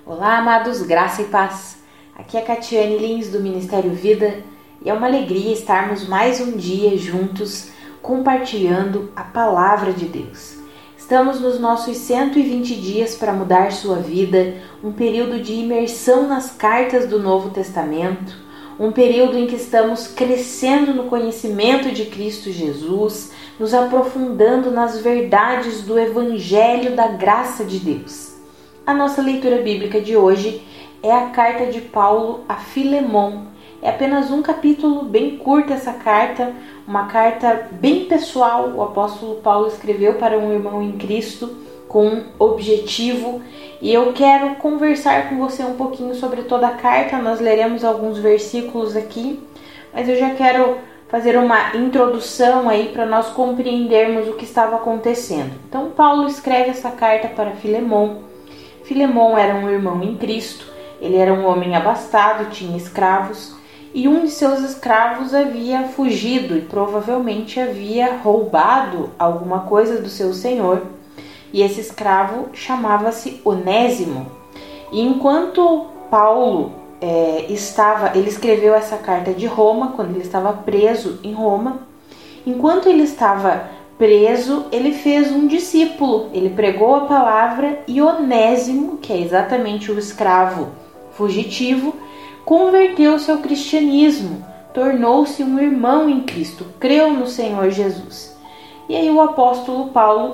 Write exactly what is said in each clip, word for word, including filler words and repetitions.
Olá, amados, graça e paz. Aqui é Catiane Lins do Ministério Vida e é uma alegria estarmos mais um dia juntos compartilhando a Palavra de Deus. Estamos nos nossos cento e vinte dias para mudar sua vida, um período de imersão nas cartas do Novo Testamento, um período em que estamos crescendo no conhecimento de Cristo Jesus, nos aprofundando nas verdades do Evangelho da graça de Deus. A nossa leitura bíblica de hoje é a carta de Paulo a Filemon. É apenas um capítulo, bem curta essa carta, uma carta bem pessoal. O apóstolo Paulo escreveu para um irmão em Cristo com um objetivo. E eu quero conversar com você um pouquinho sobre toda a carta. Nós leremos alguns versículos aqui, mas eu já quero fazer uma introdução aí para nós compreendermos o que estava acontecendo. Então, Paulo escreve essa carta para Filemon. Filemon era um irmão em Cristo, ele era um homem abastado, tinha escravos, e um de seus escravos havia fugido e provavelmente havia roubado alguma coisa do seu senhor, e esse escravo chamava-se Onésimo. E enquanto Paulo é, estava, ele escreveu essa carta de Roma, quando ele estava preso em Roma, enquanto ele estava preso, ele fez um discípulo, ele pregou a palavra e Onésimo, que é exatamente o escravo fugitivo, converteu-se ao cristianismo, tornou-se um irmão em Cristo, creu no Senhor Jesus. E aí o apóstolo Paulo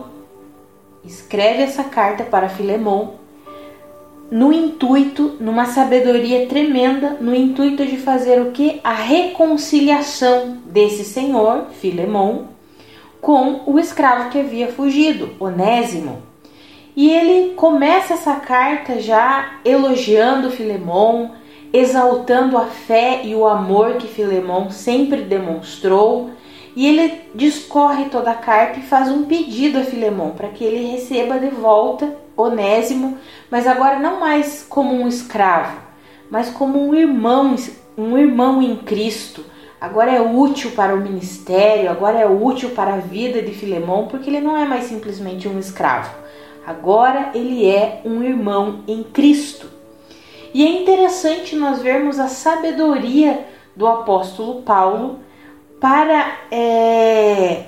escreve essa carta para Filemon no intuito, numa sabedoria tremenda, no intuito de fazer o que? A reconciliação desse senhor, Filemon, com o escravo que havia fugido, Onésimo. E ele começa essa carta já elogiando Filemon, exaltando a fé e o amor que Filemon sempre demonstrou. E ele discorre toda a carta e faz um pedido a Filemon para que ele receba de volta Onésimo, mas agora não mais como um escravo, mas como um irmão, um irmão em Cristo. Agora é útil para o ministério, agora é útil para a vida de Filemon, porque ele não é mais simplesmente um escravo. Agora ele é um irmão em Cristo. E é interessante nós vermos a sabedoria do apóstolo Paulo para é,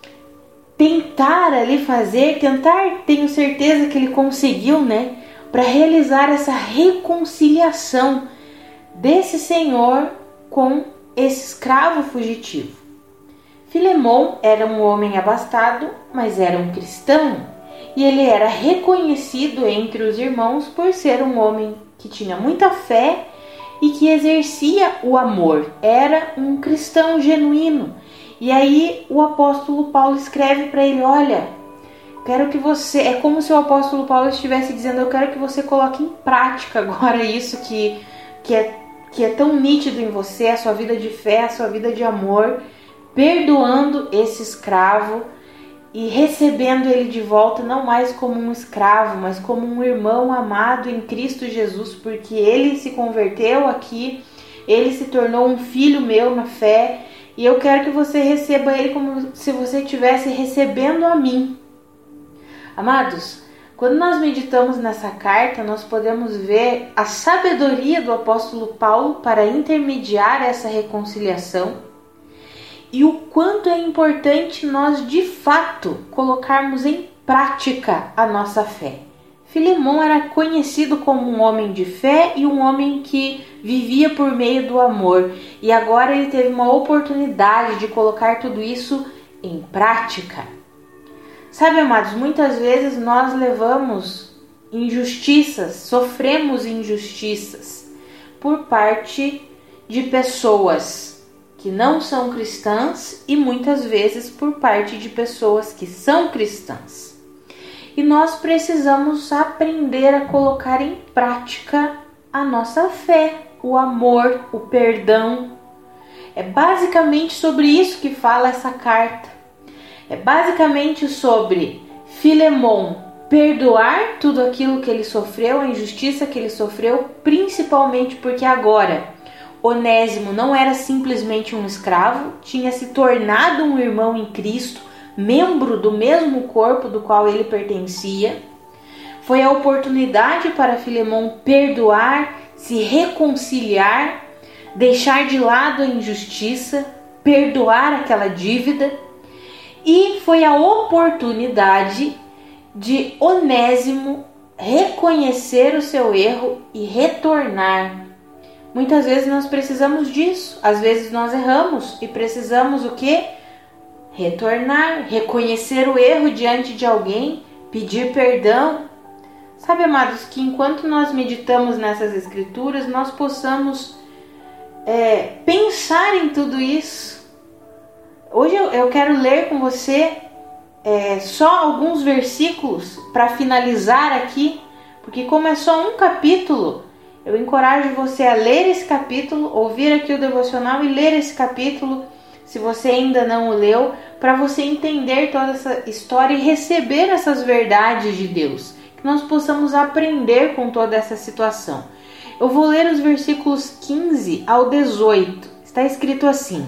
tentar ali fazer, tentar, tenho certeza que ele conseguiu, né? Para realizar essa reconciliação desse senhor com esse escravo fugitivo. Filemon era um homem abastado, mas era um cristão, e ele era reconhecido entre os irmãos por ser um homem que tinha muita fé e que exercia o amor. Era um cristão genuíno. E aí o apóstolo Paulo escreve para ele: olha, quero que você... É como se o apóstolo Paulo estivesse dizendo: eu quero que você coloque em prática agora isso que, que é que é tão nítido em você, a sua vida de fé, a sua vida de amor, perdoando esse escravo e recebendo ele de volta, não mais como um escravo, mas como um irmão amado em Cristo Jesus, porque ele se converteu aqui, ele se tornou um filho meu na fé, e eu quero que você receba ele como se você estivesse recebendo a mim. Amados, quando nós meditamos nessa carta, nós podemos ver a sabedoria do apóstolo Paulo para intermediar essa reconciliação e o quanto é importante nós, de fato, colocarmos em prática a nossa fé. Filemon era conhecido como um homem de fé e um homem que vivia por meio do amor, e agora ele teve uma oportunidade de colocar tudo isso em prática. Sabe, amados, muitas vezes nós levamos injustiças, sofremos injustiças por parte de pessoas que não são cristãs e muitas vezes por parte de pessoas que são cristãs. E nós precisamos aprender a colocar em prática a nossa fé, o amor, o perdão. É basicamente sobre isso que fala essa carta. É basicamente sobre Filemon perdoar tudo aquilo que ele sofreu, a injustiça que ele sofreu, principalmente porque agora Onésimo não era simplesmente um escravo, tinha se tornado um irmão em Cristo, membro do mesmo corpo do qual ele pertencia. Foi a oportunidade para Filemão perdoar, se reconciliar, deixar de lado a injustiça, perdoar aquela dívida. E foi a oportunidade de Onésimo reconhecer o seu erro e retornar. Muitas vezes nós precisamos disso. Às vezes nós erramos e precisamos o quê? Retornar, reconhecer o erro diante de alguém, pedir perdão. Sabe, amados, que enquanto nós meditamos nessas escrituras, nós possamos é, pensar em tudo isso. Hoje eu, eu quero ler com você é, só alguns versículos para finalizar aqui, porque como é só um capítulo, eu encorajo você a ler esse capítulo, ouvir aqui o devocional e ler esse capítulo, se você ainda não o leu, para você entender toda essa história e receber essas verdades de Deus, que nós possamos aprender com toda essa situação. Eu vou ler os versículos quinze ao dezoito. Está escrito assim: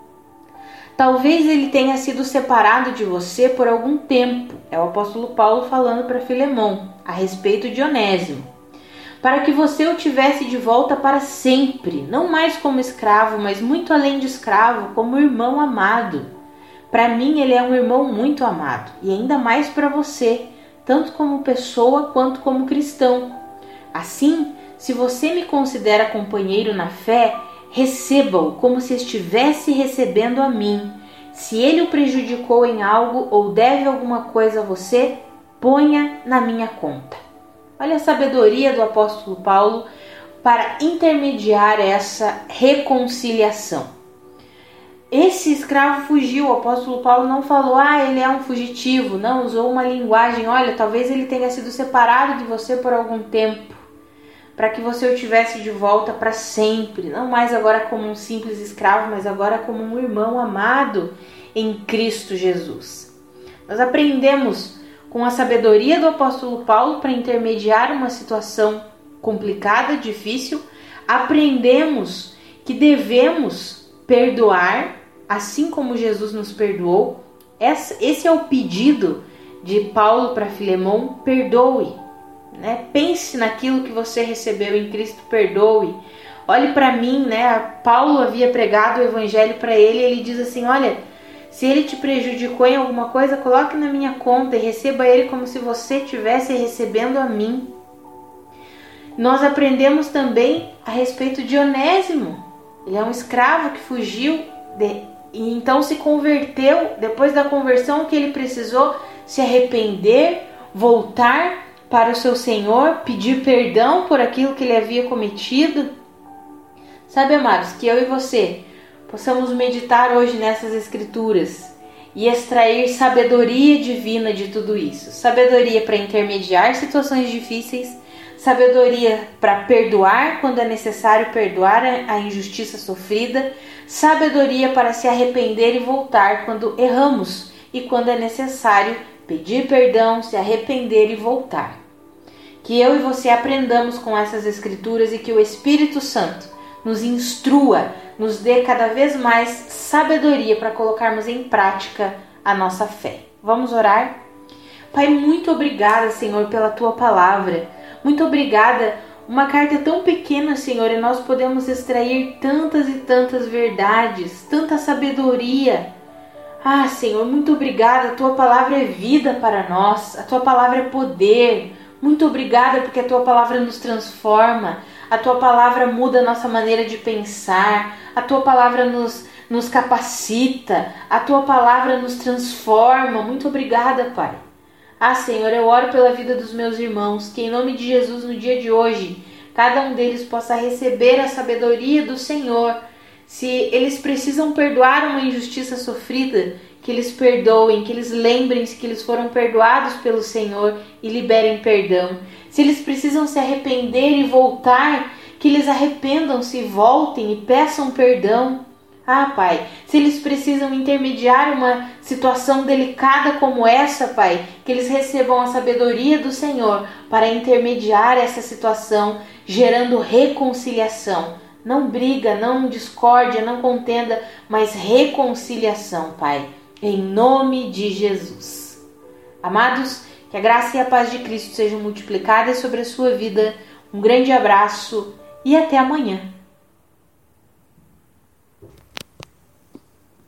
talvez ele tenha sido separado de você por algum tempo. É o apóstolo Paulo falando para Filemão a respeito de Onésimo, para que você o tivesse de volta para sempre, não mais como escravo, mas muito além de escravo, como irmão amado. Para mim ele é um irmão muito amado, e ainda mais para você, tanto como pessoa quanto como cristão. Assim, se você me considera companheiro na fé, receba-o como se estivesse recebendo a mim. Se ele o prejudicou em algo ou deve alguma coisa a você, ponha na minha conta. Olha a sabedoria do apóstolo Paulo para intermediar essa reconciliação. Esse escravo fugiu, o apóstolo Paulo não falou, ah, ele é um fugitivo, não, usou uma linguagem, olha, talvez ele tenha sido separado de você por algum tempo, para que você o tivesse de volta para sempre, não mais agora como um simples escravo, mas agora como um irmão amado em Cristo Jesus. Nós aprendemos com a sabedoria do apóstolo Paulo para intermediar uma situação complicada, difícil, aprendemos que devemos perdoar, assim como Jesus nos perdoou. Esse é o pedido de Paulo para Filemão: perdoe. Né? Pense naquilo que você recebeu em Cristo, perdoe. Olhe para mim, né? Paulo havia pregado o evangelho para ele e ele diz assim: olha, se ele te prejudicou em alguma coisa, coloque na minha conta e receba ele como se você estivesse recebendo a mim. Nós aprendemos também a respeito de Onésimo. Ele é um escravo que fugiu de, e então se converteu. Depois da conversão, que ele precisou se arrepender, voltar para o seu Senhor, pedir perdão por aquilo que ele havia cometido. Sabe, amados, que eu e você possamos meditar hoje nessas escrituras e extrair sabedoria divina de tudo isso. Sabedoria para intermediar situações difíceis, sabedoria para perdoar quando é necessário perdoar a injustiça sofrida, sabedoria para se arrepender e voltar quando erramos e quando é necessário pedir perdão, se arrepender e voltar. Que eu e você aprendamos com essas escrituras e que o Espírito Santo nos instrua, nos dê cada vez mais sabedoria para colocarmos em prática a nossa fé. Vamos orar? Pai, muito obrigada, Senhor, pela Tua palavra. Muito obrigada. Uma carta tão pequena, Senhor, e nós podemos extrair tantas e tantas verdades, tanta sabedoria. Ah, Senhor, muito obrigada. A Tua palavra é vida para nós. A Tua palavra é poder. Muito obrigada porque a Tua palavra nos transforma. A Tua palavra muda a nossa maneira de pensar. A Tua palavra nos, nos capacita. A Tua palavra nos transforma. Muito obrigada, Pai. Ah, Senhor, eu oro pela vida dos meus irmãos, que em nome de Jesus, no dia de hoje, cada um deles possa receber a sabedoria do Senhor. Se eles precisam perdoar uma injustiça sofrida, que eles perdoem, que eles lembrem-se que eles foram perdoados pelo Senhor e liberem perdão. Se eles precisam se arrepender e voltar, que eles arrependam-se e voltem e peçam perdão. Ah, Pai, se eles precisam intermediar uma situação delicada como essa, Pai, que eles recebam a sabedoria do Senhor para intermediar essa situação, gerando reconciliação. Não briga, não discórdia, não contenda, mas reconciliação, Pai, em nome de Jesus. Amados, Que a graça e a paz de Cristo sejam multiplicadas sobre a sua vida. Um grande abraço e até amanhã.